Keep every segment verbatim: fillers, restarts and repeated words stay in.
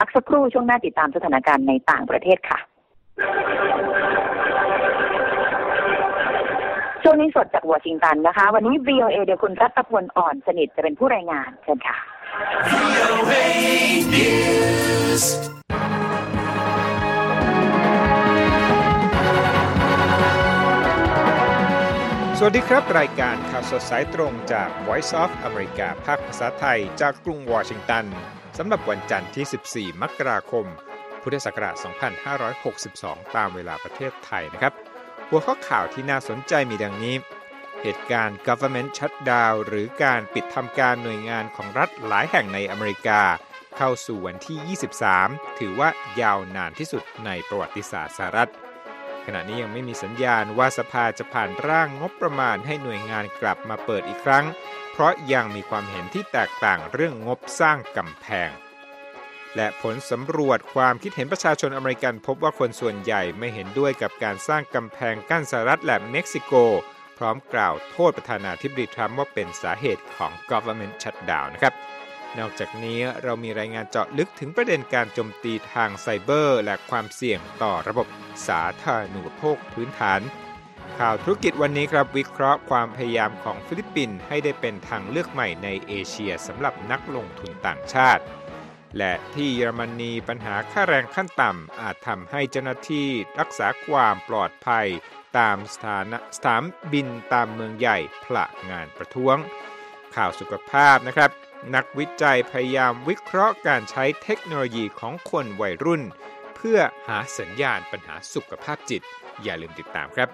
พักสักครู่ช่วงหน้าติดตามสถานการณ์ในต่างประเทศค่ะช่วงนี้สดจากวอชิงตันนะคะวันนี้ วี โอ เอ เดี๋ยวคุณรัตพลอ่อนสนิทจะเป็นผู้รายงานเชิญค่ะ วี โอ เอ News สวัสดีครับรายการข่าวสดสายตรงจาก Voice of America ภาคภาษาไทยจากกรุงวอชิงตันสำหรับวันจันทร์ที่สิบสี่มกราคมพุทธศักราชสองพันห้าร้อยหกสิบสองตามเวลาประเทศไทยนะครับหัวข้อข่าวที่น่าสนใจมีดังนี้เหตุการณ์ government shutdown หรือการปิดทำการหน่วยงานของรัฐหลายแห่งในอเมริกาเข้าสู่วันที่ยี่สิบสามถือว่ายาวนานที่สุดในประวัติศาสตร์สหรัฐขณะนี้ยังไม่มีสัญญาณว่าสภาจะผ่านร่างงบประมาณให้หน่วยงานกลับมาเปิดอีกครั้งเพราะยังมีความเห็นที่แตกต่างเรื่องงบสร้างกำแพงและผลสำรวจความคิดเห็นประชาชนอเมริกันพบว่าคนส่วนใหญ่ไม่เห็นด้วยกับการสร้างกำแพงกั้นสหรัฐและเม็กซิโกพร้อมกล่าวโทษประธานาธิบดีทรัมป์ว่าเป็นสาเหตุของ government shutdown นะครับนอกจากนี้เรามีรายงานเจาะลึกถึงประเด็นการโจมตีทางไซเบอร์และความเสี่ยงต่อระบบสาธารณูปโภคพื้นฐานข่าวธุรกิจวันนี้ครับวิเคราะห์ความพยายามของฟิลิปปินส์ให้ได้เป็นทางเลือกใหม่ในเอเชียสำหรับนักลงทุนต่างชาติและที่เยอรมนีปัญหาค่าแรงขั้นต่ำอาจทำให้เจ้าหน้าที่รักษาความปลอดภัยตามสถานสถานบินตามเมืองใหญ่พละงานประท้วงข่าวสุขภาพนะครับนักวิจัยพยายามวิเคราะห์การใช้เทคโนโลยีของคนวัยรุ่นเพื่อหาสัญญาณปัญหาสุขภาพจิตอย่าลืมติดตามครับ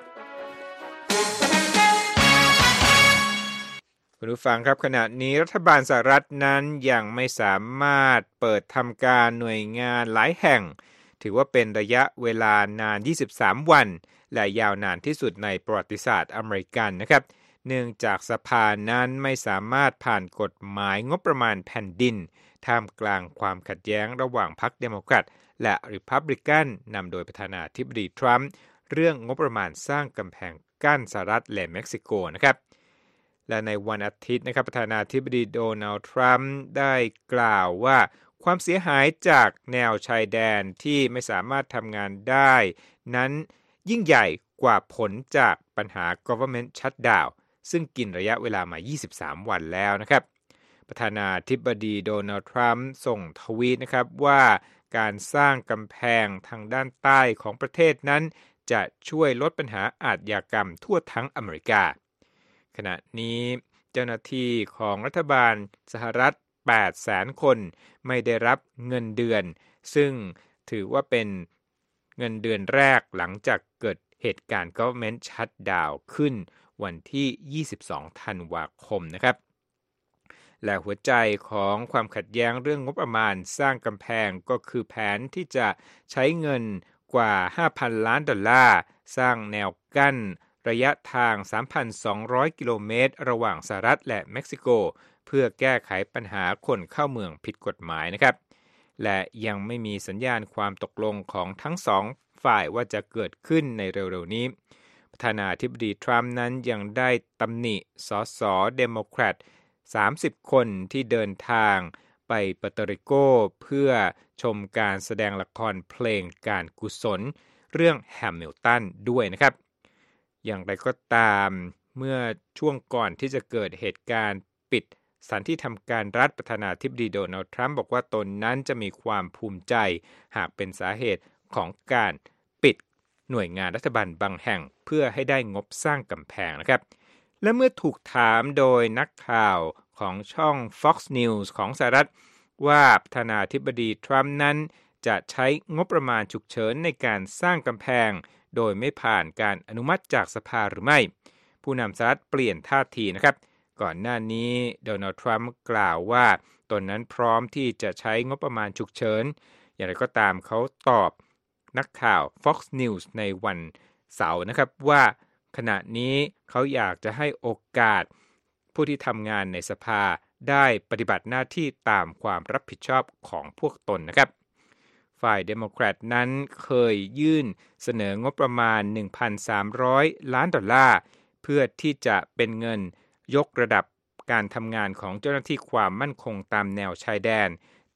คุณผู้ฟังครับขณะนี้รัฐบาลสหรัฐนั้นยังไม่สามารถเปิดทำการหน่วยงานหลายแห่งถือว่าเป็นระยะเวลานานยี่สิบสามวันและยาวนานที่สุดในประวัติศาสตร์อเมริกันนะครับเนื่องจากสภานั้นไม่สามารถผ่านกฎหมายงบประมาณแผ่นดินท่ามกลางความขัดแย้งระหว่างพรรคเดโมแครตและริพับลิกันนำโดยประธานาธิบดีทรัมป์เรื่องงบประมาณสร้างกำแพงกั้นสหรัฐและเม็กซิโกนะครับและในวันอาทิตย์นะครับประธานาธิบดีโดนัลด์ทรัมป์ได้กล่าวว่าความเสียหายจากแนวชายแดนที่ไม่สามารถทำงานได้นั้นยิ่งใหญ่กว่าผลจากปัญหา government shutdown ซึ่งกินระยะเวลามายี่สิบสามวันแล้วนะครับประธานาธิบดีโดนัลด์ทรัมป์ส่งทวีตนะครับว่าการสร้างกำแพงทางด้านใต้ของประเทศนั้นจะช่วยลดปัญหาอาชญากรรมทั่วทั้งอเมริกาขณะนี้เจ้าหน้าที่ของรัฐบาลสหรัฐ แปดแสน คนไม่ได้รับเงินเดือนซึ่งถือว่าเป็นเงินเดือนแรกหลังจากเกิดเหตุการณ์ government shutdown ขึ้นวันที่ยี่สิบสองธันวาคมนะครับและหัวใจของความขัดแย้งเรื่องงบประมาณสร้างกำแพงก็คือแผนที่จะใช้เงินกว่า ห้าพัน ล้านดอลลาร์สร้างแนวกั้นระยะทาง สามพันสองร้อย กิโลเมตรระหว่างสหรัฐและเม็กซิโกเพื่อแก้ไขปัญหาคนเข้าเมืองผิดกฎหมายนะครับและยังไม่มีสัญญาณความตกลงของทั้งสองฝ่ายว่าจะเกิดขึ้นในเร็วๆนี้ประธานาธิบดีทรัมป์นั้นยังได้ตำหนิสสเดโมแครตสามสิบคนที่เดินทางไปเปอร์โตริโกเพื่อชมการแสดงละครเพลงการกุศลเรื่องแฮมิลตันด้วยนะครับอย่างไรก็ตามเมื่อช่วงก่อนที่จะเกิดเหตุการณ์ปิดสถานที่ทำการรัฐประธานาธิบดีโดนัลด์ทรัมป์บอกว่าตนนั้นจะมีความภูมิใจหากเป็นสาเหตุของการปิดหน่วยงานรัฐบาลบางแห่งเพื่อให้ได้งบสร้างกำแพงนะครับและเมื่อถูกถามโดยนักข่าวของช่อง Fox News ของสหรัฐว่าประธานาธิบดีทรัมป์นั้นจะใช้งบประมาณฉุกเฉินในการสร้างกำแพงโดยไม่ผ่านการอนุมัติจากสภาหรือไม่ผู้นำสหรัฐเปลี่ยนท่าทีนะครับก่อนหน้านี้โดนัลด์ทรัมป์กล่าวว่าตนนั้นพร้อมที่จะใช้งบประมาณฉุกเฉินอย่างไรก็ตามเขาตอบนักข่าว Fox News ในวันเสาร์นะครับว่าขณะนี้เขาอยากจะให้โอกาสผู้ที่ทำงานในสภาได้ปฏิบัติหน้าที่ตามความรับผิดชอบของพวกตนนะครับฝ่ายเดโมแครตนั้นเคยยื่นเสนองบประมาณ หนึ่งพันสามร้อย ล้านดอลลาร์เพื่อที่จะเป็นเงินยกระดับการทำงานของเจ้าหน้าที่ความมั่นคงตามแนวชายแดน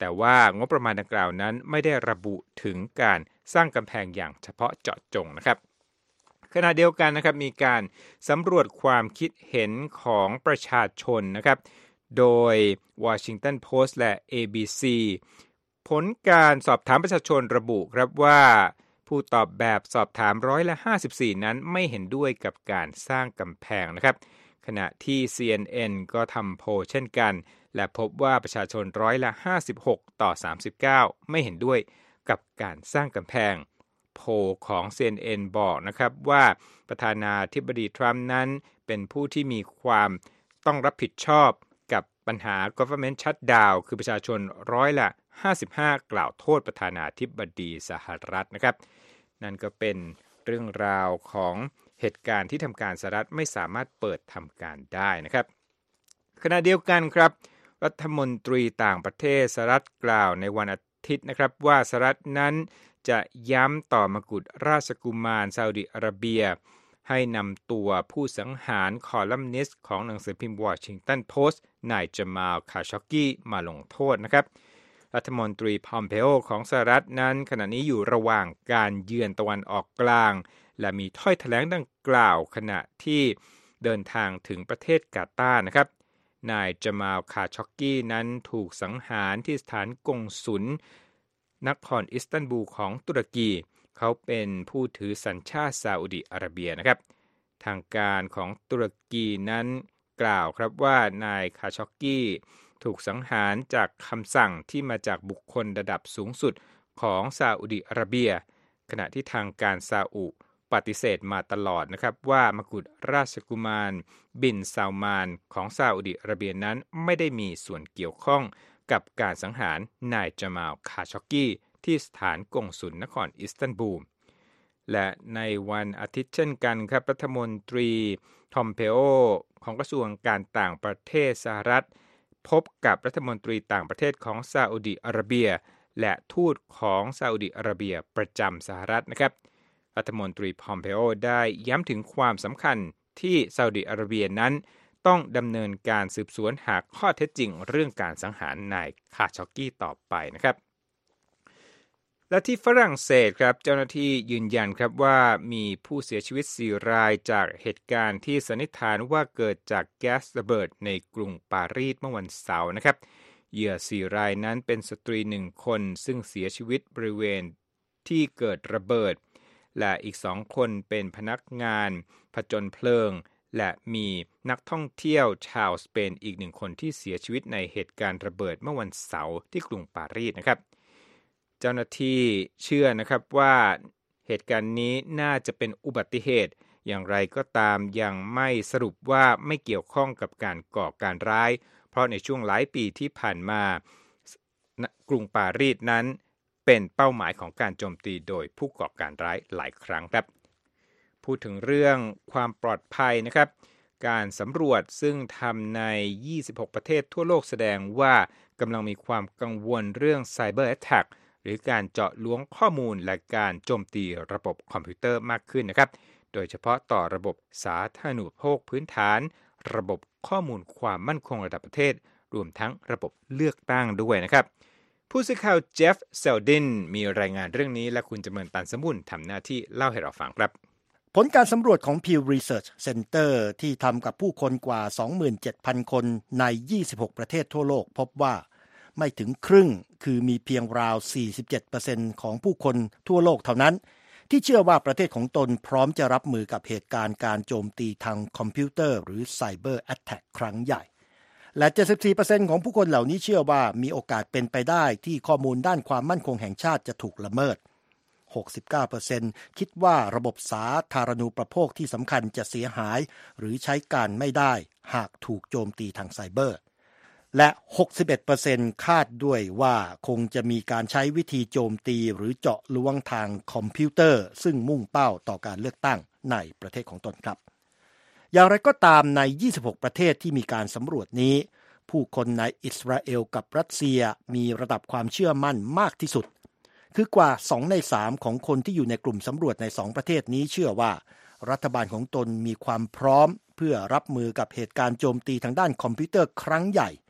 แต่ว่างบประมาณดังกล่าวนั้นไม่ได้ระบุถึงการสร้างกำแพงอย่างเฉพาะเจาะจงนะครับขณะเดียวกันนะครับมีการสำรวจความคิดเห็นของประชาชนนะครับโดย Washington Post และ เอ บี ซี ผลการสอบถามประชาชนระบุครับว่าผู้ตอบแบบสอบถามร้อยละห้าสิบสี่นั้นไม่เห็นด้วยกับการสร้างกำแพงนะครับขณะที่ ซี เอ็น เอ็น ก็ทำโพลเช่นกันและพบว่าประชาชนร้อยละห้าสิบหกต่อสามสิบเก้าไม่เห็นด้วยกับการสร้างกำแพงโพลของ ซี เอ็น เอ็น บอกนะครับว่าประธานาธิบดีทรัมป์นั้นเป็นผู้ที่มีความต้องรับผิดชอบกับปัญหา government shutdown คือประชาชนร้อยละห้าสิบห้ากล่าวโทษประธานาธิบดีสหรัฐนะครับนั่นก็เป็นเรื่องราวของเหตุการณ์ที่ทำการสหรัฐไม่สามารถเปิดทำการได้นะครับขณะเดียวกันครับรัฐมนตรีต่างประเทศสหรัฐกล่าวในวันอาทิตย์นะครับว่าสหรัฐนั้นจะย้ำต่อมกุฎราชกุมารซาอุดิอาระเบียให้นำตัวผู้สังหารคอลัมนิสต์ของหนังสือพิมพ์วอชิงตันโพสต์นายจามาลคาชอกกีมาลงโทษนะครับรัฐมนตรีพอมเพโอของสหรัฐนั้นขณะนี้อยู่ระหว่างการเยือนตะวันออกกลางและมีถ้อยแถลงดังกล่าวขณะที่เดินทางถึงประเทศกาตาร์นะครับนายจามาลคาชอกกีนั้นถูกสังหารที่สถานกงสุลนครอิสตันบูลของตุรกีเขาเป็นผู้ถือสัญชาติซาอุดิอาระเบียนะครับทางการของตุรกีนั้นกล่าวครับว่านายคาชอกกีถูกสังหารจากคำสั่งที่มาจากบุคคลระดับสูงสุดของซาอุดิอาระเบียขณะที่ทางการซาอุปฏิเสธมาตลอดนะครับว่ามกุฎราชกุมารบินซาลมานของซาอุดิอาระเบียนั้นไม่ได้มีส่วนเกี่ยวข้องกับการสังหารนายจามาลคาชอกกีที่สถานกงสุลนครอิสตันบูลและในวันอาทิตย์เช่นกันครับรัฐมนตรีทอมเพโอของกระทรวงการต่างประเทศสหรัฐพบกับรัฐมนตรีต่างประเทศของซาอุดิอาระเบียและทูตของซาอุดิอาระเบียประจำสหรัฐนะครับรัฐมนตรีพอมเพโอได้ย้ำถึงความสำคัญที่ซาอุดิอาระเบียนั้นต้องดำเนินการสืบสวนหาข้อเท็จจริงเรื่องการสังหารนายคาชอกกีต่อไปนะครับและที่ฝรั่งเศสครับเจ้าหน้าที่ยืนยันครับว่ามีผู้เสียชีวิตสี่รายจากเหตุการณ์ที่สันนิษฐานว่าเกิดจากแก๊สระเบิดในกรุงปารีสเมื่อวันเสาร์นะครับเหยื่อสี่รายนั้นเป็นสตรีหนึ่งคนซึ่งเสียชีวิตบริเวณที่เกิดระเบิดและอีกสองคนเป็นพนักงานผจญเพลิงและมีนักท่องเที่ยวชาวสเปนอีกหนึ่งคนที่เสียชีวิตในเหตุการณ์ระเบิดเมื่อวันเสาร์ที่กรุงปารีสนะครับเจ้าหน้าที่เชื่อนะครับว่าเหตุการณ์นี้น่าจะเป็นอุบัติเหตุอย่างไรก็ตามยังไม่สรุปว่าไม่เกี่ยวข้องกับการก่อการร้ายเพราะในช่วงหลายปีที่ผ่านมากรุงปารีสนั้นเป็นเป้าหมายของการโจมตีโดยผู้ก่อการร้ายหลายครั้งครับพูดถึงเรื่องความปลอดภัยนะครับการสำรวจซึ่งทำในยี่สิบหกประเทศทั่วโลกแสดงว่ากำลังมีความกังวลเรื่อง Cyber Attack หรือการเจาะล้วงข้อมูลและการโจมตีระบบคอมพิวเตอร์มากขึ้นนะครับโดยเฉพาะต่อระบบสาธารณูปโภคพื้นฐานระบบข้อมูลความมั่นคงระดับประเทศรวมทั้งระบบเลือกตั้งด้วยนะครับผู้สื่อข่าวเจฟเซลดินมีรายงานเรื่องนี้และคุณจำเริญตันสมุนทำหน้าที่เล่าให้เราฟังครับผลการสำรวจของ Pew Research Center ที่ทำกับผู้คนกว่า สองหมื่นเจ็ดพัน คนในยี่สิบหกประเทศทั่วโลกพบว่าไม่ถึงครึ่งคือมีเพียงราว สี่สิบเจ็ดเปอร์เซ็นต์ ของผู้คนทั่วโลกเท่านั้นที่เชื่อว่าประเทศของตนพร้อมจะรับมือกับเหตุการณ์การโจมตีทางคอมพิวเตอร์หรือ Cyber Attack ครั้งใหญ่และ เจ็ดสิบสี่เปอร์เซ็นต์ ของผู้คนเหล่านี้เชื่อว่ามีโอกาสเป็นไปได้ที่ข้อมูลด้านความมั่นคงแห่งชาติจะถูกละเมิด หกสิบเก้าเปอร์เซ็นต์ คิดว่าระบบสาธารณูปโภคที่สำคัญจะเสียหายหรือใช้การไม่ได้หากถูกโจมตีทางไซเบอร์และ หกสิบเอ็ดเปอร์เซ็นต์ คาดด้วยว่าคงจะมีการใช้วิธีโจมตีหรือเจาะล้วงทางคอมพิวเตอร์ซึ่งมุ่งเป้าต่อการเลือกตั้งในประเทศของตนครับอย่างไรก็ตามในยี่สิบหกประเทศที่มีการสำรวจนี้ผู้คนในอิสราเอลกับรัสเซียมีระดับความเชื่อมั่นมากที่สุดคือกว่าสองในสามของคนที่อยู่ในกลุ่มสำรวจในสองประเทศนี้เชื่อว่ารัฐบาลของตนมีความพร้อมเพื่อรับมือกับเหตุการณ์โจมตีทางด้านคอมพิวเตอร์ครั้งใหญ่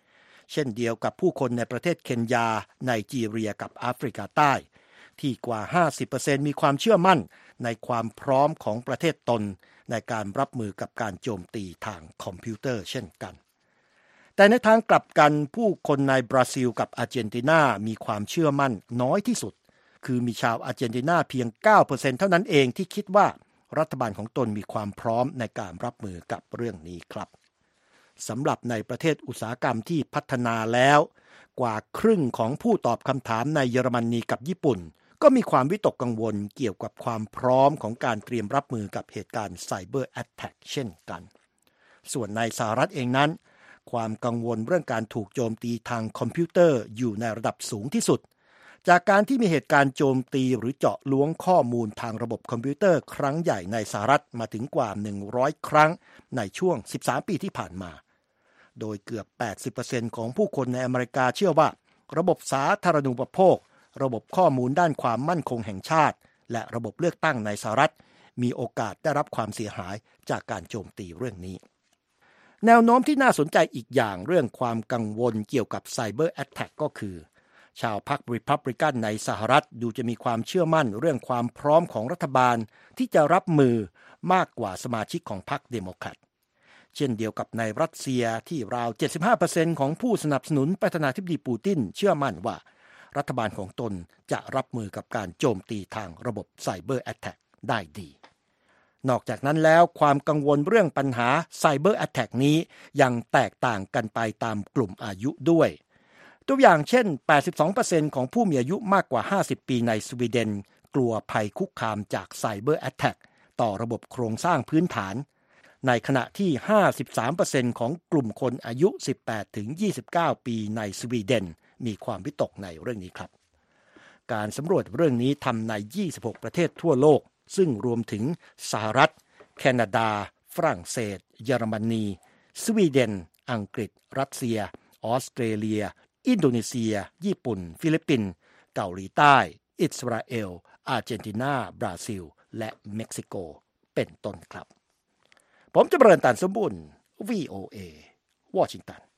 เช่นเดียวกับผู้คนในประเทศเคนยาไนจีเรียกับแอฟริกาใต้ที่กว่า ห้าสิบเปอร์เซ็นต์ มีความเชื่อมั่นในความพร้อมของประเทศตนในการรับมือกับการโจมตีทางคอมพิวเตอร์เช่นกันแต่ในทางกลับกันผู้คนในบราซิลกับอาร์เจนตินามีความเชื่อมั่นน้อยที่สุดคือมีชาวอาร์เจนตินาเพียง เก้าเปอร์เซ็นต์ เท่านั้นเองที่คิดว่ารัฐบาลของตนมีความพร้อมในการรับมือกับเรื่องนี้ครับสำหรับในประเทศอุตสาหกรรมที่พัฒนาแล้วกว่าครึ่งของผู้ตอบคำถามในเยอรมนีกับญี่ปุ่นก็มีความวิตกกังวลเกี่ยวกับความพร้อมของการเตรียมรับมือกับเหตุการณ์ไซเบอร์แอทแทคเช่นกันส่วนในสหรัฐเองนั้นความกังวลเรื่องการถูกโจมตีทางคอมพิวเตอร์อยู่ในระดับสูงที่สุดจากการที่มีเหตุการณ์โจมตีหรือเจาะล้วงข้อมูลทางระบบคอมพิวเตอร์ครั้งใหญ่ในสหรัฐมาถึงกว่าหนึ่งร้อยครั้งในช่วงสิบสามปีที่ผ่านมาโดยเกือบ แปดสิบเปอร์เซ็นต์ ของผู้คนในอเมริกาเชื่อว่าระบบสาธารณูปโภคระบบข้อมูลด้านความมั่นคงแห่งชาติและระบบเลือกตั้งในสหรัฐมีโอกาสได้รับความเสียหายจากการโจมตีเรื่องนี้แนวโน้มที่น่าสนใจอีกอย่างเรื่องความกังวลเกี่ยวกับไซเบอร์แอทแทคก็คือชาวพรรครีพับลิกันในสหรัฐดูจะมีความเชื่อมั่นเรื่องความพร้อมของรัฐบาลที่จะรับมือมากกว่าสมาชิกของพรรคเดโมแครตเช่นเดียวกับในรัสเซียที่ราว เจ็ดสิบห้าเปอร์เซ็นต์ ของผู้สนับสนุนประธานาธิบดีปูตินเชื่อมั่นว่ารัฐบาลของตนจะรับมือกับการโจมตีทางระบบไซเบอร์แอทแทคได้ดีนอกจากนั้นแล้วความกังวลเรื่องปัญหาไซเบอร์แอทแทคนี้ยังแตกต่างกันไปตามกลุ่มอายุด้วยตัวอย่างเช่น แปดสิบสองเปอร์เซ็นต์ ของผู้มีอายุมากกว่าห้าสิบปีในสวีเดนกลัวภัยคุกคามจากไซเบอร์แอทแทคต่อระบบโครงสร้างพื้นฐานในขณะที่ ห้าสิบสามเปอร์เซ็นต์ ของกลุ่มคนอายุ สิบแปดถึงยี่สิบเก้า ปีในสวีเดนมีความวิตกในเรื่องนี้ครับการสำรวจเรื่องนี้ทำในยี่สิบหกประเทศทั่วโลกซึ่งรวมถึงสหรัฐแคนาดาฝรั่งเศสเยอรมนีสวีเดนอังกฤษรัสเซียออสเตรเลียอินโดนีเซียญี่ปุ่นฟิลิปปินส์เกาหลีใต้อิสราเอลอาร์เจนตินาบราซิลและเม็กซิโกเป็นต้นครับผมจะเริญตันสมบูรณ์ วี โอ เอ วอชิงตัน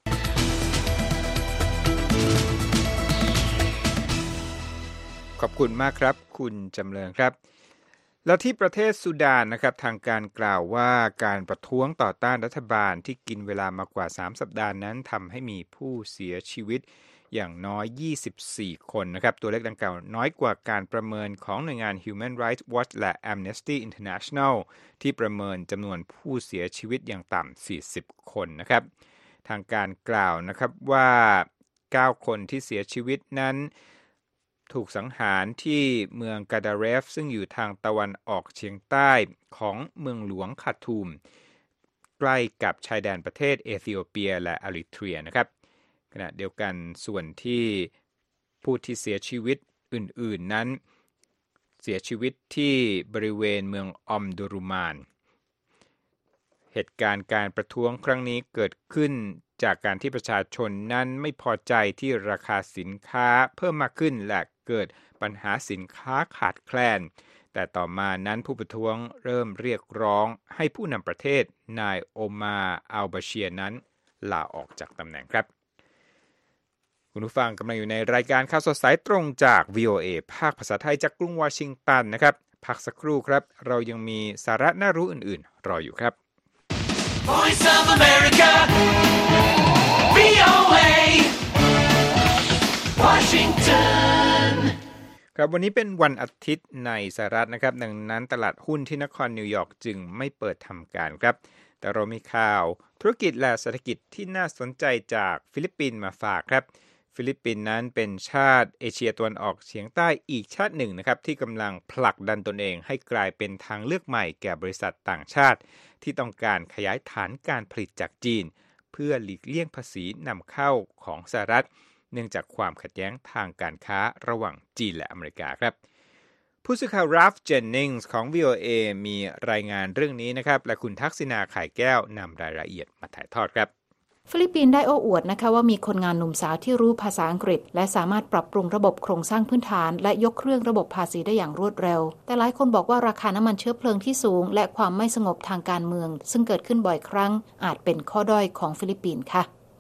ขอบคุณมากครับคุณจำเริญครับแล้วที่ประเทศซูดานนะครับทางการกล่าวว่าการประท้วงต่อต้านรัฐบาลที่กินเวลามากว่าสามสัปดาห์นั้นทำให้มีผู้เสียชีวิตอย่างน้อยยี่สิบสี่คนนะครับตัวเลขดังกล่าวน้อยกว่าการประเมินของหน่วยงาน Human Rights Watch และ Amnesty International ที่ประเมินจำนวนผู้เสียชีวิตอย่างต่ำสี่สิบคนนะครับทางการกล่าวนะครับว่าเก้าคนที่เสียชีวิตนั้นถูกสังหารที่เมืองกาดาเรฟซึ่งอยู่ทางตะวันออกเฉียงใต้ของเมืองหลวงคาร์ทูมใกล้กับชายแดนประเทศเอธิโอเปียและอริเทรียนะครับขณะเดียวกันส่วนที่ผู้ที่เสียชีวิตอื่นๆนั้นเสียชีวิตที่บริเวณเมืองอมดุรุมานเหตุการณ์การประท้วงครั้งนี้เกิดขึ้นจากการที่ประชาชนนั้นไม่พอใจที่ราคาสินค้าเพิ่มมากขึ้นและเกิดปัญหาสินค้าขาดแคลนแต่ต่อมานั้นผู้ประท้วงเริ่มเรียกร้องให้ผู้นำประเทศนายโอมาอัลบาเชียนั้นลาออกจากตำแหน่งครับคุณผู้ฟังกำลังอยู่ในรายการข่าวสดสายตรงจาก วี โอ เอ ภาคภาษาไทยจากกรุงวอชิงตันนะครับพักสักครู่ครับเรายังมีสาระน่ารู้อื่นๆรออยู่ครับ Voice of America วี โอ เอ Washington ครับวันนี้เป็นวันอาทิตย์ในสหรัฐนะครับดังนั้นตลาดหุ้นที่นครนิวยอร์กจึงไม่เปิดทำการครับแต่เรามีข่าวธุรกิจและเศรษฐกิจที่น่าสนใจจากฟิลิปปินส์มาฝากครับฟิลิปปินส์นั้นเป็นชาติเอเชียตะวันออกเฉียงใต้อีกชาติหนึ่งนะครับที่กำลังผลักดันตนเองให้กลายเป็นทางเลือกใหม่แก่บริษัทต่างชาติที่ต้องการขยายฐานการผลิตจากจีนเพื่อหลีกเลี่ยงภาษีนำเข้าของสหรัฐเนื่องจากความขัดแย้งทางการค้าระหว่างจีนและอเมริกาครับผู้สื่อข่าวราฟเจนนิงส์ของ วี โอ เอ มีรายงานเรื่องนี้นะครับและคุณทักษิณาข่ายแก้วนำรายละเอียดมาถ่ายทอดครับฟิลิปปินส์ได้โอ้อวดนะคะว่ามีคนงานหนุ่มสาวที่รู้ภาษาอังกฤษและสามารถปรับปรุงระบบโครงสร้างพื้นฐานและยกเครื่องระบบภาษีได้อย่างรวดเร็วแต่หลายคนบอกว่าราคาน้ำมันเชื้อเพลิงที่สูงและความไม่สงบทางการเมืองซึ่งเกิดขึ้นบ่อยครั้งอาจเป็นข้อด้อยของฟิลิปปินส์ค่ะ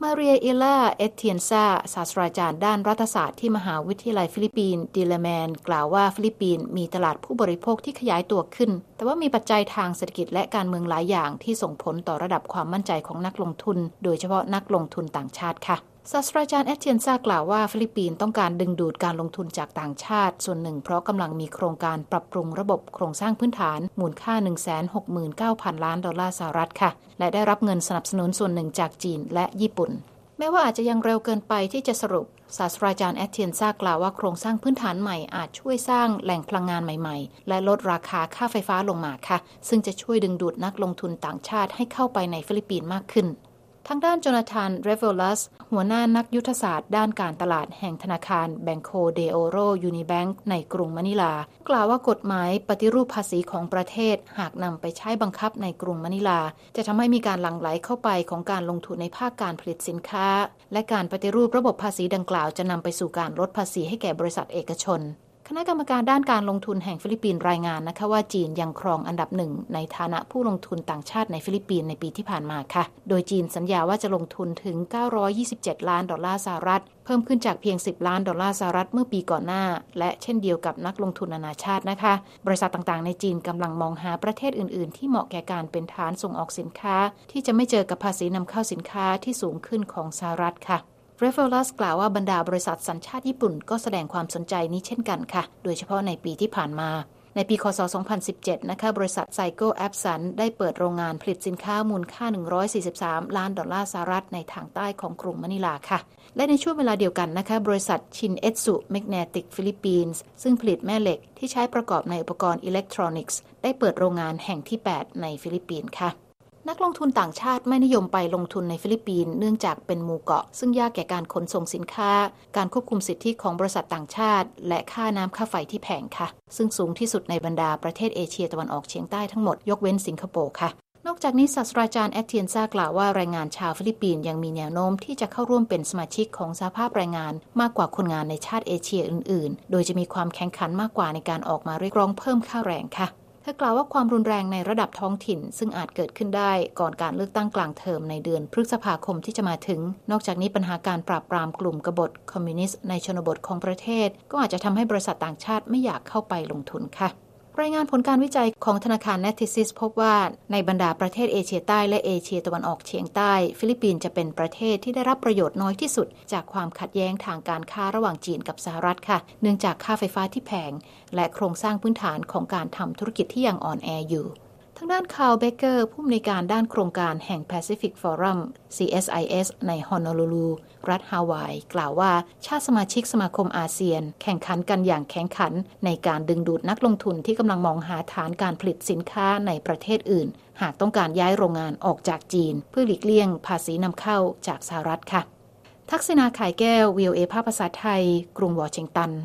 มาเรีย อิล่า เอเทียนซา ศาสตราจารย์ด้านรัฐศาสตร์ที่มหาวิทยาลัยฟิลิปปินส์ดิเลแมนกล่าวว่าฟิลิปปินส์มีตลาดผู้บริโภคที่ขยายตัวขึ้นแต่ว่ามีปัจจัยทางเศรษฐกิจและการเมืองหลายอย่างที่ส่งผลต่อระดับความมั่นใจของนักลงทุนโดยเฉพาะนักลงทุนต่างชาติค่ะศาสตราจารย์เอเทียนซากล่าวว่าฟิลิปปินส์ต้องการดึงดูดการลงทุนจากต่างชาติส่วนหนึ่งเพราะกำลังมีโครงการปรับปรุงระบบโครงสร้างพื้นฐานมูลค่า หนึ่งแสนหกหมื่นเก้าพัน ล้านดอลลาร์สหรัฐค่ะและได้รับเงินสนับสนุนส่วนหนึ่งจากจีนและญี่ปุ่นแม้ว่าอาจจะยังเร็วเกินไปที่จะสรุปศาสตราจารย์เอเทียนซากล่าวว่าโครงสร้างพื้นฐานใหม่อาจช่วยสร้างแหล่งพลังงานใหม่ๆและลดราคาค่าไฟฟ้าลงมาค่ะซึ่งจะช่วยดึงดูดนักลงทุนต่างชาติให้เข้าไปในฟิลิปปินส์มากขึ้นทางด้านโจนาธาน เรเวลัสหัวหน้านักยุทธศาสตร์ด้านการตลาดแห่งธนาคารแบงโคเดโอโรยูนิแบงก์ในกรุงมะนิลากล่าวว่ากฎหมายปฏิรูปภาษีของประเทศหากนำไปใช้บังคับในกรุงมะนิลาจะทำให้มีการหลั่งไหลเข้าไปของการลงทุนในภาคการผลิตสินค้าและการปฏิรูประบบภาษีดังกล่าวจะนำไปสู่การลดภาษีให้แก่บริษัทเอกชนคณะกรรมการด้านการลงทุนแห่งฟิลิปปินส์รายงานนะคะว่าจีนยังครองอันดับหนึ่งในฐานะผู้ลงทุนต่างชาติในฟิลิปปินส์ในปีที่ผ่านมาค่ะโดยจีนสัญญาว่าจะลงทุนถึงเก้าร้อยยี่สิบเจ็ดล้านดอลลาร์สหรัฐเพิ่มขึ้นจากเพียงสิบล้านดอลลาร์สหรัฐเมื่อปีก่อนหน้าและเช่นเดียวกับนักลงทุนนานาชาตินะคะบริษัทต่างๆในจีนกำลังมองหาประเทศอื่นๆที่เหมาะแก่การเป็นฐานส่งออกสินค้าที่จะไม่เจอกับภาษีนำเข้าสินค้าที่สูงขึ้นของสหรัฐค่ะเรเฟลัสกล่าวว่าบรรดาบริษัทสัญชาติญี่ปุ่นก็แสดงความสนใจนี้เช่นกันค่ะโดยเฉพาะในปีที่ผ่านมาในปีค.ศ. สองพันสิบเจ็ดนะคะบริษัทไซโก้แอปสันได้เปิดโรงงานผลิตสินค้ามูลค่าหนึ่งร้อยสี่สิบสามล้านดอลลาร์สหรัฐในทางใต้ของกรุงมะนิลาค่ะและในช่วงเวลาเดียวกันนะคะบริษัทชินเอตสุแมกเนติกฟิลิปปินส์ซึ่งผลิตแม่เหล็กที่ใช้ประกอบในอุปกรณ์อิเล็กทรอนิกส์ได้เปิดโรงงานแห่งที่แปดในฟิลิปปินส์ค่ะนักลงทุนต่างชาติไม่นิยมไปลงทุนในฟิลิปปินส์เนื่องจากเป็นหมู่เกาะซึ่งยากแก่การขนส่งสินค้าการควบคุมสิทธิของบริษัทต่างชาติและค่าน้ำค่าไฟที่แพงค่ะซึ่งสูงที่สุดในบรรดาประเทศเอเชียตะวันออกเฉียงใต้ทั้งหมดยกเว้นสิงคโปร์ค่ะนอกจากนี้ศาสตราจารย์เอเทียนซากล่าวว่าแรงงานชาวฟิลิปปินส์ยังมีแนวโน้มที่จะเข้าร่วมเป็นสมาชิกของสหภาพแรงงานมากกว่าคนงานในชาติเอเชียอื่นๆโดยจะมีความแข่งขันมากกว่าในการออกมาเรียกร้องเพิ่มค่าแรงค่ะเธอกล่าวว่าความรุนแรงในระดับท้องถิ่นซึ่งอาจเกิดขึ้นได้ก่อนการเลือกตั้งกลางเทอมในเดือนพฤษภาคมที่จะมาถึงนอกจากนี้ปัญหาการปราบปรามกลุ่มกบฏคอมมิวนิสต์ในชนบทของประเทศก็อาจจะทำให้บริษัทต่างชาติไม่อยากเข้าไปลงทุนค่ะรายงานผลการวิจัยของธนาคาร Natixis พบว่าในบรรดาประเทศเอเชียใต้และเอเชียตะวันออกเฉียงใต้ฟิลิปปินส์จะเป็นประเทศที่ได้รับประโยชน์น้อยที่สุดจากความขัดแย้งทางการค้าระหว่างจีนกับสหรัฐค่ะเนื่องจากค่าไฟฟ้าที่แพงและโครงสร้างพื้นฐานของการทำธุรกิจที่ยังอ่อนแออยู่ทางด้านคาร์ล เบเกอร์ผู้อำนวยการด้านโครงการแห่ง Pacific Forum ซี เอส ไอ เอส ในฮอนอลูลูรัฐฮาวายกล่าวว่าชาติสมาชิกสมาคมอาเซียนแข่งขันกันอย่างแข็งขันในการดึงดูดนักลงทุนที่กำลังมองหาฐานการผลิตสินค้าในประเทศอื่นหากต้องการย้ายโรงงานออกจากจีนเพื่อหลีกเลี่ยงภาษีนำเข้าจากสหรัฐค่ะทักษิณา ข่ายแก้ว วี โอ เอ ภาคภาษาไทยกรุงวอชิงตัน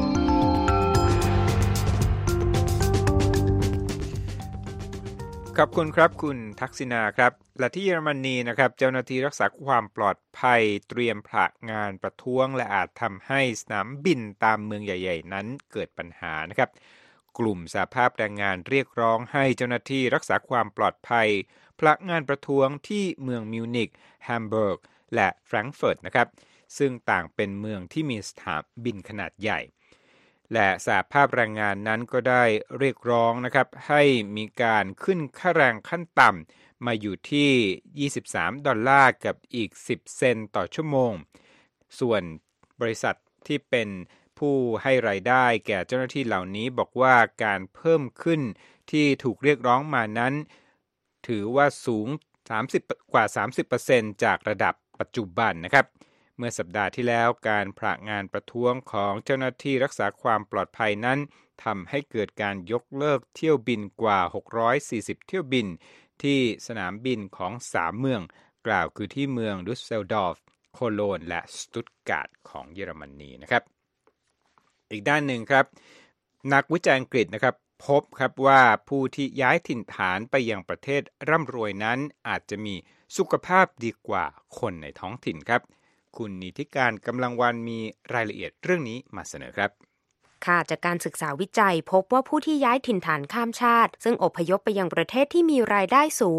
ขอบคุณครับคุณทักษิณาครับและที่เยอรมนีนะครับเจ้าหน้าที่รักษาความปลอดภัยเตรียมผลักงานประท้วงและอาจทำให้สนามบินตามเมืองใหญ่ๆนั้นเกิดปัญหานะครับกลุ่มสหภาพแรงงานเรียกร้องให้เจ้าหน้าที่รักษาความปลอดภัยผลักงานประท้วงที่เมืองมิวนิกแฮมเบิร์กและแฟรงก์เฟิร์ตนะครับซึ่งต่างเป็นเมืองที่มีสนามบินขนาดใหญ่และสหภาพแรงงานนั้นก็ได้เรียกร้องนะครับให้มีการขึ้นค่าแรงขั้นต่ำมาอยู่ที่ยี่สิบสามดอลลาร์กับอีกสิบเซนต์ต่อชั่วโมงส่วนบริษัทที่เป็นผู้ให้รายได้แก่เจ้าหน้าที่เหล่านี้บอกว่าการเพิ่มขึ้นที่ถูกเรียกร้องมานั้นถือว่าสูงสามสิบกว่า สามสิบเปอร์เซ็นต์ จากระดับปัจจุบันนะครับเมื่อสัปดาห์ที่แล้วการผลักงานประท้วงของเจ้าหน้าที่รักษาความปลอดภัยนั้นทำให้เกิดการยกเลิกเที่ยวบินกว่าหกร้อยสี่สิบเที่ยวบินที่สนามบินของสามเมืองกล่าวคือที่เมืองดุสเซลดอร์ฟโคโลนและสตุตการ์ดของเยอรมนีนะครับอีกด้านหนึ่งครับนักวิจัยอังกฤษนะครับพบครับว่าผู้ที่ย้ายถิ่นฐานไปยังประเทศร่ำรวยนั้นอาจจะมีสุขภาพดีกว่าคนในท้องถิ่นครับคุณนิติการกำลังวันมีรายละเอียดเรื่องนี้มาเสนอครับค่ะจากการศึกษาวิจัยพบว่าผู้ที่ย้ายถิ่นฐานข้ามชาติซึ่งอพยพไปยังประเทศที่มีรายได้สูง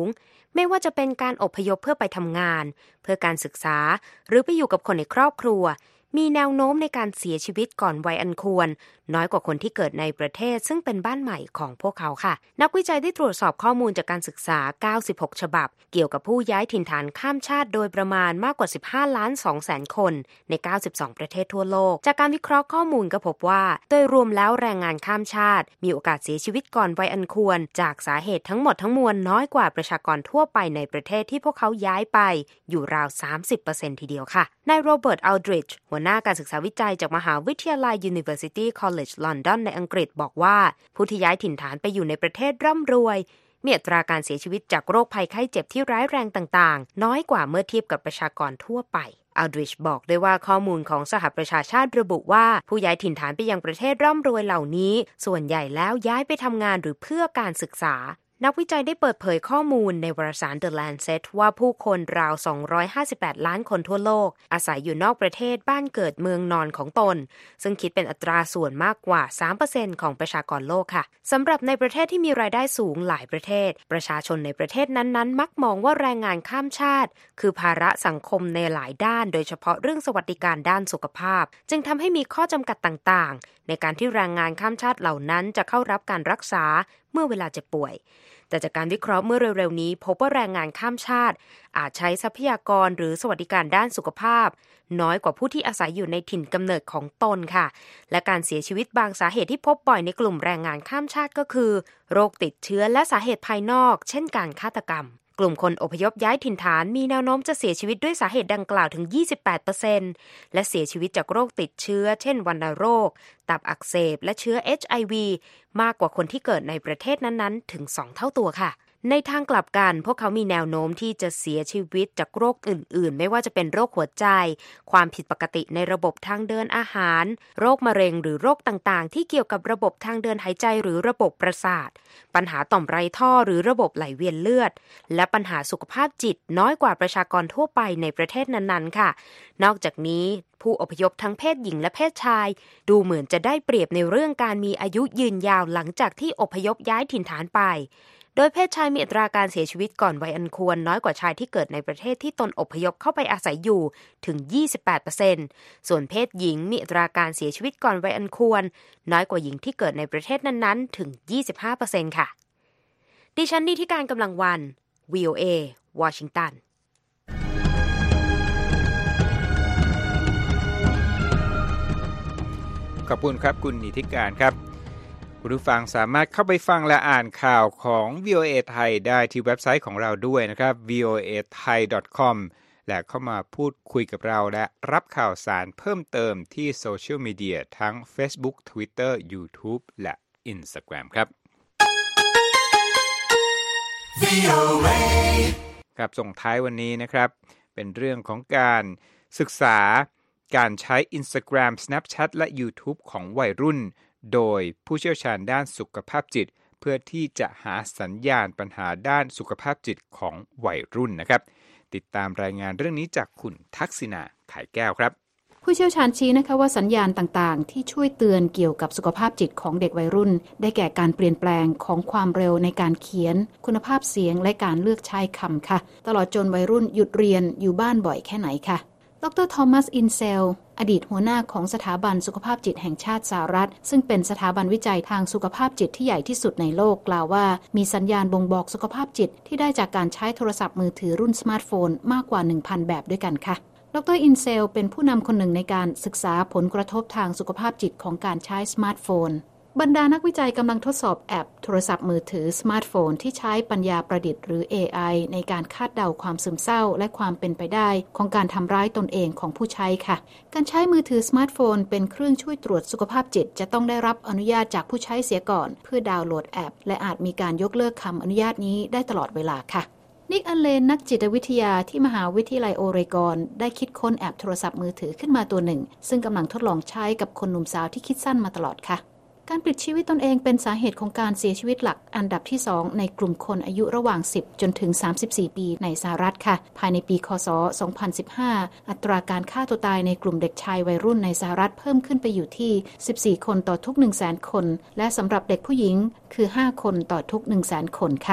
ไม่ว่าจะเป็นการอพยพเพื่อไปทำงานเพื่อการศึกษาหรือไปอยู่กับคนในครอบครัวมีแนวโน้มในการเสียชีวิตก่อนวัยอันควรน้อยกว่าคนที่เกิดในประเทศซึ่งเป็นบ้านใหม่ของพวกเขาค่ะนักวิจัยได้ตรวจสอบข้อมูลจากการศึกษาเก้าสิบหกฉบับเกี่ยวกับผู้ย้ายถิ่นฐานข้ามชาติโดยประมาณมากกว่าสิบห้าล้านสองแสนคนในเก้าสิบสองประเทศทั่วโลกจากการวิเคราะห์ข้อมูลก็พบว่าโดยรวมแล้วแรงงานข้ามชาติมีโอกาสเสียชีวิตก่อนวัยอันควรจากสาเหตุทั้งหมดทั้งมวลน้อยกว่าประชากรทั่วไปในประเทศที่พวกเขาย้ายไปอยู่ราว สามสิบเปอร์เซ็นต์ ทีเดียวค่ะนายโรเบิร์ต อัลดริดจ์หัวหน้าการศึกษาวิจัยจากมหาวิทยาลัย University College London ในอังกฤษบอกว่าผู้ที่ย้ายถิ่นฐานไปอยู่ในประเทศร่ำรวยมีอัตราการเสียชีวิตจากโรคภัยไข้เจ็บที่ร้ายแรงต่างๆน้อยกว่าเมื่อเทียบกับประชากรทั่วไปอัลดริชบอกด้วยว่าข้อมูลของสหประชาชาติระบุว่าผู้ย้ายถิ่นฐานไปยังประเทศร่ำรวยเหล่านี้ส่วนใหญ่แล้วย้ายไปทำงานหรือเพื่อการศึกษานักวิจัยได้เปิดเผยข้อมูลในวารสาร The Lancet ว่าผู้คนราวสองร้อยห้าสิบแปดล้านคนทั่วโลกอาศัยอยู่นอกประเทศบ้านเกิดเมืองนอนของตนซึ่งคิดเป็นอัตราส่วนมากกว่า สามเปอร์เซ็นต์ ของประชากรโลกค่ะสำหรับในประเทศที่มีรายได้สูงหลายประเทศประชาชนในประเทศนั้นๆมักมองว่าแรงงานข้ามชาติคือภาระสังคมในหลายด้านโดยเฉพาะเรื่องสวัสดิการด้านสุขภาพจึงทำให้มีข้อจำกัดต่างๆในการที่แรงงานข้ามชาติเหล่านั้นจะเข้ารับการรักษาเมื่อเวลาเจ็บป่วยแต่จากการวิเคราะห์เมื่อเร็วๆนี้พบว่าแรงงานข้ามชาติอาจใช้ทรัพยากรหรือสวัสดิการด้านสุขภาพน้อยกว่าผู้ที่อาศัยอยู่ในถิ่นกำเนิดของตนค่ะและการเสียชีวิตบางสาเหตุที่พบบ่อยในกลุ่มแรงงานข้ามชาติก็คือโรคติดเชื้อและสาเหตุภายนอกเช่นการฆาตกรรมกลุ่มคนอพยพย้ายถิ่นฐานมีแนวโน้มจะเสียชีวิตด้วยสาเหตุดังกล่าวถึง ยี่สิบแปดเปอร์เซ็นต์ และเสียชีวิตจากโรคติดเชื้อเช่นวัณโรคตับอักเสบและเชื้อ เอช ไอ วี มากกว่าคนที่เกิดในประเทศนั้นๆถึงสองเท่าตัวค่ะในทางกลับกันพวกเขามีแนวโน้มที่จะเสียชีวิตจากโรคอื่นๆไม่ว่าจะเป็นโรคหัวใจความผิดปกติในระบบทางเดินอาหารโรคมะเร็งหรือโรคต่างๆที่เกี่ยวกับระบบทางเดินหายใจหรือระบบประสาทปัญหาต่อมไรท่อหรือระบบไหลเวียนเลือดและปัญหาสุขภาพจิตน้อยกว่าประชากรทั่วไปในประเทศนั้นๆค่ะนอกจากนี้ผู้อพยพทั้งเพศหญิงและเพศชายดูเหมือนจะได้เปรียบในเรื่องการมีอายุยืนยาวหลังจากที่อพยพย้ายถิ่นฐานไปโดยเพศชายมีอัตราการเสียชีวิตก่อนวัยอันควรน้อยกว่าชายที่เกิดในประเทศที่ตนอพยพเข้าไปอาศัยอยู่ถึง ยี่สิบแปดเปอร์เซ็นต์ ส่วนเพศหญิงมีอัตราการเสียชีวิตก่อนวัยอันควรน้อยกว่าหญิงที่เกิดในประเทศนั้นๆถึง ยี่สิบห้าเปอร์เซ็นต์ ค่ะดิฉันนิติการกำลังวัน วี โอ เอ วอชิงตันขอบคุณครับคุณนิติการครับคุณผู้ฟังสามารถเข้าไปฟังและอ่านข่าวของ วี โอ เอ ไทยได้ที่เว็บไซต์ของเราด้วยนะครับ วี โอ เอ ไทย ดอท คอม และเข้ามาพูดคุยกับเราและรับข่าวสารเพิ่มเติมที่โซเชียลมีเดียทั้ง Facebook Twitter YouTube และ Instagram ครับ วี โอ เอ ครับส่งท้ายวันนี้นะครับเป็นเรื่องของการศึกษาการใช้ Instagram Snapchat และ YouTube ของวัยรุ่นโดยผู้เชี่ยวชาญด้านสุขภาพจิตเพื่อที่จะหาสัญญาณปัญหาด้านสุขภาพจิตของวัยรุ่นนะครับติดตามรายงานเรื่องนี้จากคุณทักษิณาไข่แก้วครับผู้เชี่ยวชาญชี้นะคะว่าสัญญาณต่างๆที่ช่วยเตือนเกี่ยวกับสุขภาพจิตของเด็กวัยรุ่นได้แก่การเปลี่ยนแปลงของความเร็วในการเขียนคุณภาพเสียงและการเลือกใช้คำค่ะตลอดจนวัยรุ่นหยุดเรียนอยู่บ้านบ่อยแค่ไหนค่ะดร.ทอมัส อินเซลอดีตหัวหน้าของสถาบันสุขภาพจิตแห่งชาติสหรัฐซึ่งเป็นสถาบันวิจัยทางสุขภาพจิตที่ใหญ่ที่สุดในโลกกล่าวว่ามีสัญญาณบ่งบอกสุขภาพจิตที่ได้จากการใช้โทรศัพท์มือถือรุ่นสมาร์ทโฟนมากกว่า หนึ่งพัน แบบด้วยกันค่ะดร.อินเซลเป็นผู้นำคนหนึ่งในการศึกษาผลกระทบทางสุขภาพจิตของการใช้สมาร์ทโฟนบรรดานักวิจัยกำลังทดสอบแอปโทรศัพท์มือถือสมาร์ทโฟนที่ใช้ปัญญาประดิษฐ์หรือ เอ ไอ ในการคาดเดาความซึมเศร้าและความเป็นไปได้ของการทำร้ายตนเองของผู้ใช้ค่ะการใช้มือถือสมาร์ทโฟนเป็นเครื่องช่วยตรวจสุขภาพจิตจะต้องได้รับอนุญาตจากผู้ใช้เสียก่อนเพื่อดาวน์โหลดแอปและอาจมีการยกเลิกคำอนุญาตนี้ได้ตลอดเวลาค่ะนิก อัลเลนนักจิตวิทยาที่มหาวิทยาลัยโอเรกอนได้คิดค้นแอปโทรศัพท์มือถือขึ้นมาตัวหนึ่งซึ่งกำลังทดลองใช้กับคนหนุ่มสาวที่คิดสั้นมาตลอดค่ะการปลิดชีวิตตนเองเป็นสาเหตุของการเสียชีวิตหลักอันดับที่สองในกลุ่มคนอายุระหว่างสิบจนถึงสามสิบสี่ปีในสหรัฐค่ะภายในปีคศสองพันสิบห้าอัตราการฆ่าตัวตายในกลุ่มเด็กชายวัยรุ่นในสหรัฐเพิ่มขึ้นไปอยู่ที่สิบสี่คนต่อทุก หนึ่งแสน คนและสำหรับเด็กผู้หญิงคือห้าคนต่อทุก หนึ่งแสน คนค่ะ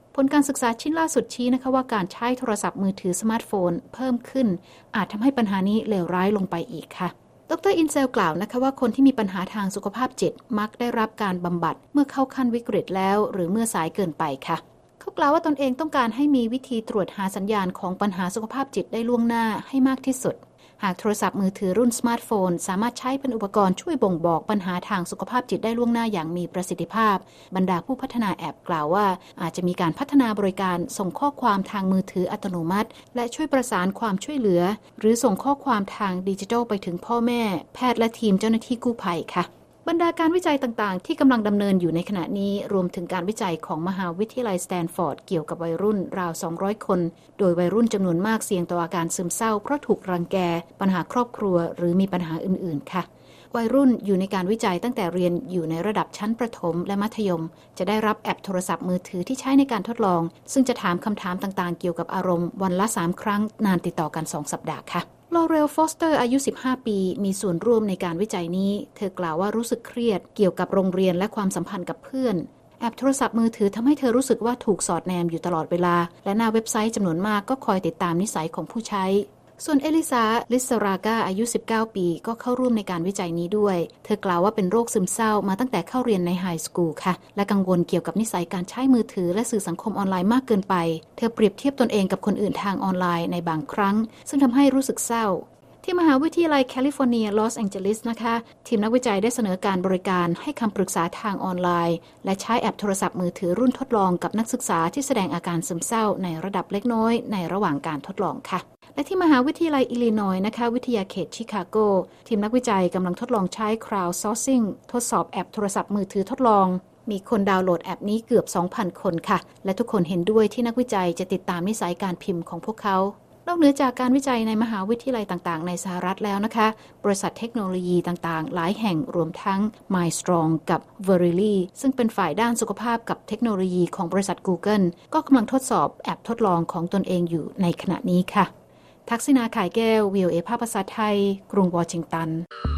ผลการศึกษาชิ้นล่าสุดชี้นะคะว่าการใช้โทรศัพท์มือถือสมาร์ทโฟนเพิ่มขึ้นอาจทำให้ปัญหานี้เลวร้ายลงไปอีกค่ะดร.อินเซลกล่าวนะคะว่าคนที่มีปัญหาทางสุขภาพจิตมักได้รับการบำบัดเมื่อเข้าขั้นวิกฤตแล้วหรือเมื่อสายเกินไปค่ะเขากล่าวว่าตนเองต้องการให้มีวิธีตรวจหาสัญญาณของปัญหาสุขภาพจิตได้ล่วงหน้าให้มากที่สุดหากโทรศัพท์มือถือรุ่นสมาร์ทโฟนสามารถใช้เป็นอุปกรณ์ช่วยบ่งบอกปัญหาทางสุขภาพจิตได้ล่วงหน้าอย่างมีประสิทธิภาพบรรดาผู้พัฒนาแอปกล่าวว่าอาจจะมีการพัฒนาบริการส่งข้อความทางมือถืออัตโนมัติและช่วยประสานความช่วยเหลือหรือส่งข้อความทางดิจิทัลไปถึงพ่อแม่แพทย์และทีมเจ้าหน้าที่กู้ภัยค่ะบรรดาการวิจัยต่างๆที่กำลังดำเนินอยู่ในขณะนี้รวมถึงการวิจัยของมหาวิทยาลัยสแตนฟอร์ดเกี่ยวกับวัยรุ่นราวสองร้อยคนโดยวัยรุ่นจำนวนมากเสี่ยงต่ออาการซึมเศร้าเพราะถูกรังแกปัญหาครอบครัวหรือมีปัญหาอื่นๆค่ะวัยรุ่นอยู่ในการวิจัยตั้งแต่เรียนอยู่ในระดับชั้นประถมและมัธยมจะได้รับแอปโทรศัพท์มือถือที่ใช้ในการทดลองซึ่งจะถามคำถามต่างๆเกี่ยวกับอารมณ์วันละสามครั้งนานติดต่อกันสองสัปดาห์ค่ะลอเรล ฟอสเตอร์อายุสิบห้าปีมีส่วนร่วมในการวิจัยนี้เธอกล่าวว่ารู้สึกเครียดเกี่ยวกับโรงเรียนและความสัมพันธ์กับเพื่อนแอปโทรศัพท์มือถือทำให้เธอรู้สึกว่าถูกสอดแนมอยู่ตลอดเวลาและหน้าเว็บไซต์จำนวนมากก็คอยติดตามนิสัยของผู้ใช้ส่วนเอลิซา ลิสรากาอายุสิบเก้าปีก็เข้าร่วมในการวิจัยนี้ด้วยเธอกล่าวว่าเป็นโรคซึมเศร้ามาตั้งแต่เข้าเรียนในไฮสคูลค่ะและกังวลเกี่ยวกับนิสัยการใช้มือถือและสื่อสังคมออนไลน์มากเกินไปเธอเปรียบเทียบตนเองกับคนอื่นทางออนไลน์ในบางครั้งซึ่งทำให้รู้สึกเศร้าที่มหาวิทยาลัยแคลิฟอร์เนียลอสแองเจลิสนะคะทีมนักวิจัยได้เสนอการบริการให้คำปรึกษาทางออนไลน์และใช้แอปโทรศัพท์มือถือรุ่นทดลองกับนักศึกษาที่แสดงอาการซึมเศร้าในระดับเล็กน้อยในระหว่างการทดลองค่ะและที่มหาวิทยาลัยอิลลินอยส์นะคะวิทยาเขตชิคาโกทีมนักวิจัยกำลังทดลองใช้ crowdsourcing ทดสอบแอปโทรศัพท์มือถือทดลองมีคนดาวน์โหลดแอปนี้เกือบ สองพัน คนค่ะและทุกคนเห็นด้วยที่นักวิจัยจะติดตามนิสัยการพิมพ์ของพวกเขานอกเหนือจากการวิจัยในมหาวิทยาลัยต่างๆในสหรัฐแล้วนะคะบริษัทเทคโนโลยีต่างๆหลายแห่งรวมทั้ง MindStrong กับ Verily ซึ่งเป็นฝ่ายด้านสุขภาพกับเทคโนโลยีของบริษัท Google ก็กำลังทดสอบแอปทดลองของตนเองอยู่ในขณะนี้ค่ะทักษิณา ข่ายแก้ว วี โอ เอ ภาคภาษาไทยกรุงวอชิงตัน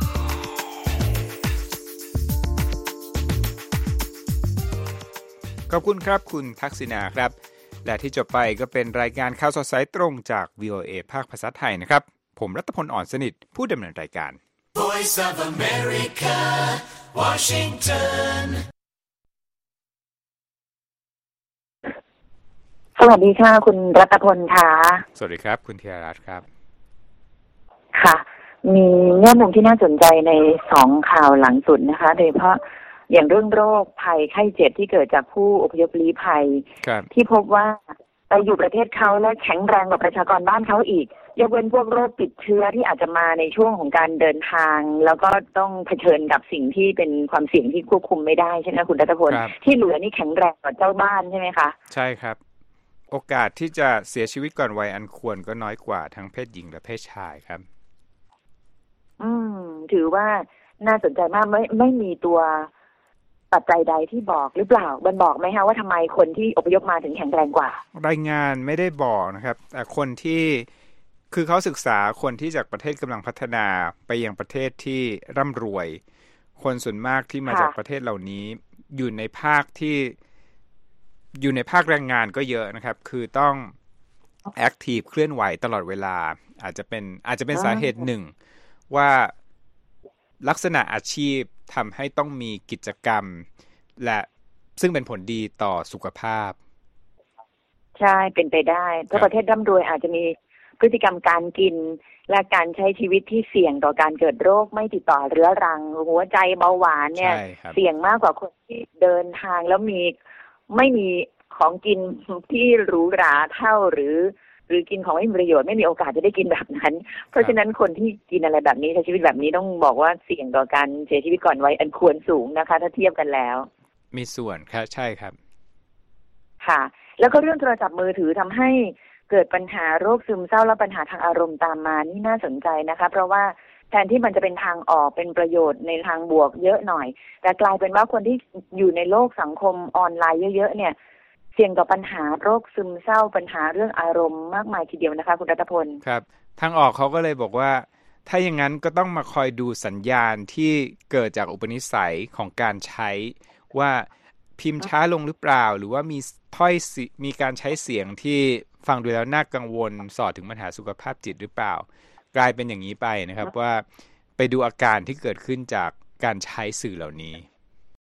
ขอบคุณครับคุณทักษิณาครับและที่จบไปก็เป็นรายการข่าวสดสายตรงจาก วี โอ เอ ภาคภาษาไทยนะครับผมรัตพล อ่อนสนิทผู้ดำเนินรายการ Voice of America Washington สวัสดีค่ะคุณรัตพลค่ะสวัสดีครับคุณธีรรัตน์ครับค่ะมีแง่มุมที่น่าสนใจในสองข่าวหลังสุดนะคะโดยเฉพาะอย่างเรื่องโรคภัยไข้เจ็บที่เกิดจากผู้อพยพลี้ภัยที่พบว่าไปอยู่ประเทศเขาและแข็งแรงกว่าประชากรบ้านเขาอีกยกเว้นพวกโรคติดเชื้อที่อาจจะมาในช่วงของการเดินทางแล้วก็ต้องเผชิญกับสิ่งที่เป็นความเสี่ยงที่ควบคุมไม่ได้ใช่ไหมคุณรัตพลที่เหลือนี่แข็งแรงกว่าเจ้าบ้านใช่ไหมคะใช่ครับโอกาสที่จะเสียชีวิตก่อนวัยอันควรก็น้อยกว่าทั้งเพศหญิงและเพศชายครับอืมถือว่าน่าสนใจมากไม่ไม่มีตัวปัจจัยใดที่บอกหรือเปล่ามันบอกไหมคะว่าทำไมคนที่อพยพมาถึงแข็งแรงกว่ารายงานไม่ได้บอกนะครับแต่คนที่คือเขาศึกษาคนที่จากประเทศกำลังพัฒนาไปยังประเทศที่ร่ำรวยคนส่วนมากที่มาจากประเทศเหล่านี้อยู่ในภาคที่อยู่ในภาคแรงงานก็เยอะนะครับคือต้องแอคทีฟเคลื่อนไหวตลอดเวลาอาจจะเป็นอาจจะเป็นสาเหตุหนึ่งว่าลักษณะอาชีพทำให้ต้องมีกิจกรรมและซึ่งเป็นผลดีต่อสุขภาพใช่เป็นไปได้เพราะประเทศร่ำรวยอาจจะมีพฤติกรรมการกินและการใช้ชีวิตที่เสี่ยงต่อการเกิดโรคไม่ติดต่อเรื้อรังหัวใจเบาหวานเนี่ยเสี่ยงมากกว่าคนที่เดินทางแล้วมีไม่มีของกินที่หรูหราเท่าหรือหรือกินของไม่มีประโยชน์ไม่มีโอกาสจะได้กินแบบนั้นเพราะฉะนั้นคนที่กินอะไรแบบนี้ใช้ชีวิตแบบนี้ต้องบอกว่าเสี่ยงต่อการเสียชีวิตก่อนวัยอันควรสูงนะคะถ้าเทียบกันแล้วมีส่วนครับใช่ครับค่ะแล้วก็เรื่องโทรศัพท์มือถือทำให้เกิดปัญหาโรคซึมเศร้าและปัญหาทางอารมณ์ตามมานี่น่าสนใจนะคะเพราะว่าแทนที่มันจะเป็นทางออกเป็นประโยชน์ในทางบวกเยอะหน่อยแต่กลายเป็นว่าคนที่อยู่ในโลกสังคมออนไลน์เยอะๆเนี่ยเสี่ยงต่อปัญหาโรคซึมเศร้าปัญหาเรื่องอารมณ์มากมายทีเดียวนะคะคุณรัตพลครับทางออกเขาก็เลยบอกว่าถ้าอย่างนั้นก็ต้องมาคอยดูสัญญาณที่เกิดจากอุปนิสัยของการใช้ว่าพิมพ์ช้าลงหรือเปล่าหรือว่ามีถ้อยมีการใช้เสียงที่ฟังดูแล้วน่ากังวลสอดถึงปัญหาสุขภาพจิตหรือเปล่ากลายเป็นอย่างนี้ไปนะครับว่าไปดูอาการที่เกิดขึ้นจากการใช้สื่อเหล่านี้